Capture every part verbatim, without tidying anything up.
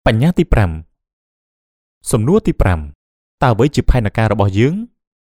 បញ្ញាទីប្រាំសំណួរទីប្រាំតើអ្វីជាផែនការរបស់យើង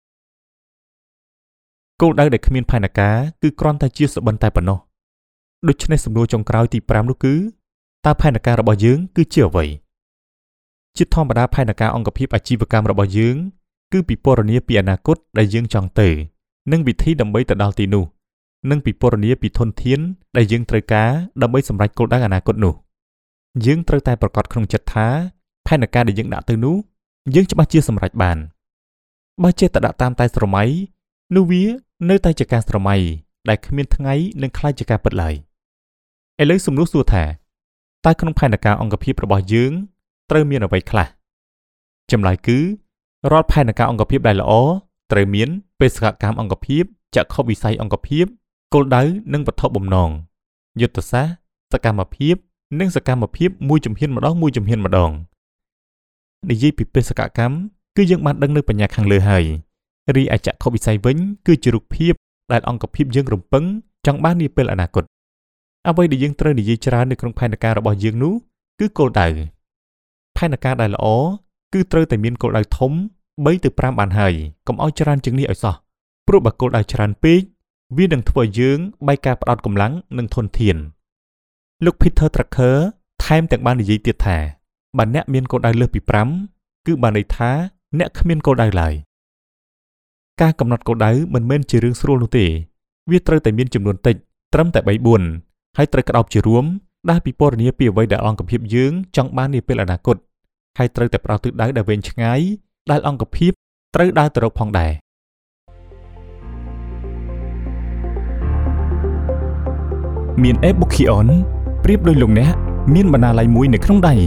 គោលដៅដែលគ្មានផែនការគឺគ្រាន់តែជាសុបិនតែប៉ុណ្ណោះដូច្នេះសំណួរចុងក្រោយទីប្រាំនោះគឺតើផែនការរបស់យើងគឺជាអ្វីជាធម្មតាផែនការអង្គភាពអាជីវកម្មរបស់យើងគឺពិពណ៌នាពីអនាគតដែលយើងចង់ទៅនិងវិធីដើម្បីទៅដល់ទីនោះនិងពិពណ៌នាពីធនធានដែលយើងត្រូវការដើម្បីសម្រេចគោលដៅអនាគតនោះយើងត្រូវតែប្រកាសក្នុងចិត្តថាផែនការដែលយើងដាក់ទៅនោះយើងច្បាស់ជាសម្រេចបានបើចេះតែដាក់តាមតែស្រមៃនោះវានៅតែជាការស្រមៃដែលគ្មានថ្ងៃនឹងខ្លាចជាការពិតឡើយឥឡូវសំណួរសួរថាតើក្នុងផែនការអង្គភាពរបស់យើងត្រូវមានអ្វីខ្លះចម្លើយគឺរាល់ផែនការអង្គភាពដែលល្អត្រូវមានបេសកកម្មអង្គភាពចក្ខុវិស័យអង្គភាពគោលដៅនិងវត្ថុបំណងយុទ្ធសាស្ត្រសកម្មភាពនិងសកម្មភាពមួយជំហានម្ដងមួយជំហានម្ដងនិយាយពីបេសកកម្មគឺយើងបានដឹងនៅបញ្ញាខាងលើហើយរីឯចក្ខុវិស័យវិញគឺជារូបភាពដែលអង្គភាពយើងរំពឹងចង់បាននាពេលអនាគតអ្វីដែលយើងត្រូវនិយាយច្រើននៅក្នុងផែនការរបស់យើងនោះគឺគោលដៅផែនការដែលល្អគឺត្រូវតែមានគោលដៅធំបីទៅប្រាំបានហើយកុំឲ្យច្រើនជាងនេះឲ្យសោះព្រោះបើគោលដៅច្រើនពេកវានឹងធ្វើឲ្យយើងបែកការផ្ដោតកម្លាំងនិងធនធានលោក Peter Drucker ថែមទាំងបាននិយាយទៀតថាបើអ្នកមានគោលដៅលើសពីប្រាំគឺបានន័យថាអ្នកគ្មានគោលដៅឡើយការកំណត់គោលដៅមិនមែនជារឿងស្រួលនោះទេវាត្រូវតែមានចំនួនតិចត្រឹមតែបីបួនហើយត្រូវក្តោបជារួមដែលពិពណ៌នាពីអ្វីដែលអង្គភាពយើងចង់បាននាពេលអនាគតហើយត្រូវតែផ្ដោតទិសដៅដែលវែងឆ្ងាយដែលអង្គភាពត្រូវដើរទៅរកផងដែរមាន e-bookion ប្រៀបដូចលោកអ្នកមានបណ្ណាល័យមួយនៅក្នុងដៃ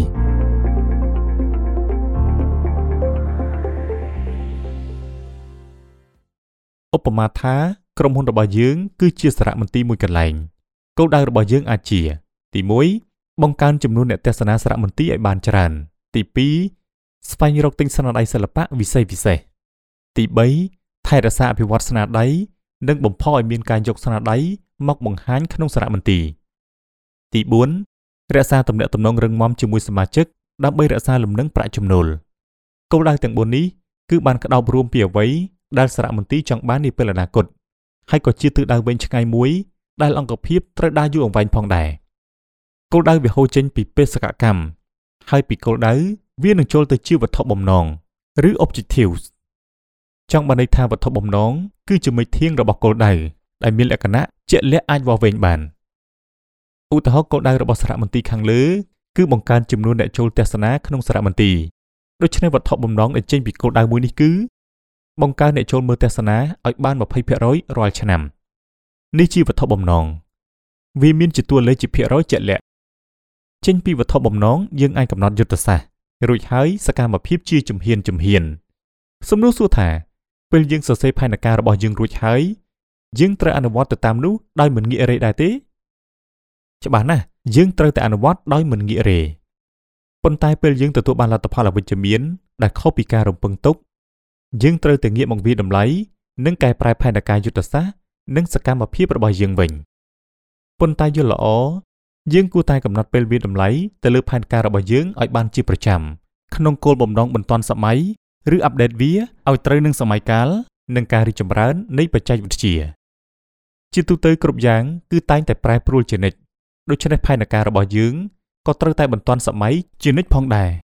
ឧបមាថាក្រុមហ៊ុនរបស់យើងគឺជាសារមន្ទីរមួយកន្លែងគោលដៅរបស់យើងអាចជាទីមួយបង្កើនចំនួនអ្នកទស្សនាសារមន្ទីរឲ្យបានច្រើនទីពីរស្វែងរកទិញស្នាដៃសិល្បៈវិស័យពិសេសទីបីថែរក្សាអភិវឌ្ឍស្នាដៃនិងបំផុសឲ្យមានការយកស្នាដៃមកបង្ហាញក្នុងសារមន្ទីរទីបួនរក្សាទំនាក់ទំនងរឹងមាំជាមួយសមាជិកដើម្បីរក្សាលំនឹងប្រាក់ចំណូលគោលដៅទាំងបួននេះគឺបានក្តោបរួមពីអ្វីដែលសារមន្ទីរចង់បាននាពេលអនាគតហើយក៏ជាទិសដៅវែងឆ្ងាយមួយដែលអង្គភាពត្រូវដើរយូរអង្វែងផងដែរគោលដៅវាហូរចេញពីបេសកកម្មហើយពីគោលដៅវានឹងចូលទៅជាវត្ថុបំណងឬ objectives ចង់បានន័យថាវត្ថុបំណងគឺជាមេធាងរបស់គោលដៅដែលមានលក្ខណៈជាក់លាក់អាចវាស់វែងបានឧទាហរណ៍គោលដៅរបស់សារមន្ទីរខាងលើគឺបង្កើនចំនួនអ្នកចូលទស្សនាក្នុងសារមន្ទីរដូច្នេះវត្ថុបំណងដែលចេញពីគោលដៅមួយនេះគឺបង្កើនអ្នកចូលមើលទស្សនាឲ្យបានยี่สิบเปอร์เซ็นต์ រាល់ឆ្នាំនេះជាវត្ថុបំណងវាមានជាតួលេខជាភាគរយជាក់លាក់ចេញពីវត្ថុបំណងយើងអាចកំណត់យុទ្ធសាស្ត្ររួចហើយសកម្មភាពជាជំហានជំហានសំណួរសួរថាពេលយើងសរសេរផែនការរបស់យើងរួចហើយយើងត្រូវអនុវត្តទៅតាមនោះដោយមិនងាករេដែរទេច្បាស់ណាស់យើងត្រូវតែអនុវត្តដោយមិនងាករេប៉ុន្តែពេលយើងទទួលបានលទ្ធផលអវិជ្ជមានដែលខុសពីការរំពឹងទុកយើងត្រូវតែងាកមកវាយតម្លៃនិងកែប្រែផែនការយុទ្ធសាស្ត្រនិងសកម្មភាពរបស់យើងវិញប៉ុន្តែយល់ល្អយើងគួរតែកំណត់ពេលវាយតម្លៃទៅលើផែនការរបស់យើងឲ្យបានជាប្រចាំក្នុងគោលបំណងបន្ទាន់សម័យឬអាប់ដេតវាឲ្យត្រូវនឹងសម័យកាលនិងការរីកចម្រើននៃបច្ចេកវិទ្យាជាទូទៅគ្រប់យ៉ាងគឺតែងតែប្រែប្រួលជានិច្ចដូច្នេះផែនការរបស់យើងក៏ត្រូវតែបន្ទាន់សម័យជានិច្ចផងដែរ